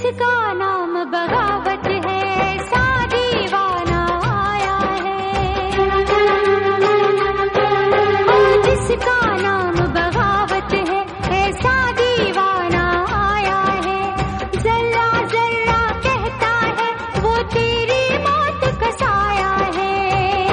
जिसका नाम बगावत है, ऐसा दीवाना आया है। जिसका नाम बगावत है, ऐसा दीवाना आया है। जर्रा जर्रा कहता है वो तेरी मौत का साया है।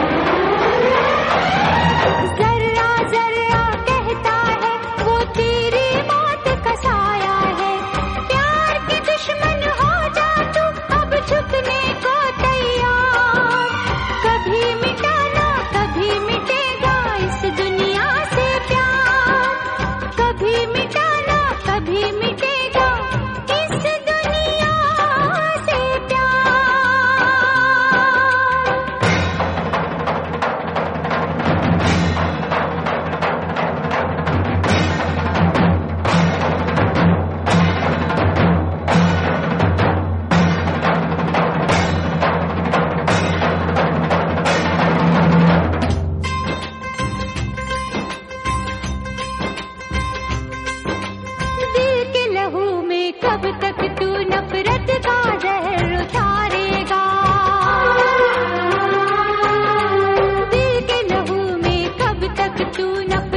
जर्रा जर्रा कहता है वो तेरी मौत का साया है। प्यार के दुश्मन हो जा तू अब झुकने को तैयार। कभी मिटाना कभी मिटेगा इस दुनिया से प्यार। कभी मिटाना कभी मिटेगा इस दुनिया से प्यार। दिल के लहू में कब तक तू नफरत का जहर उतारेगा। दिल के लहू में कब तक तू नफरत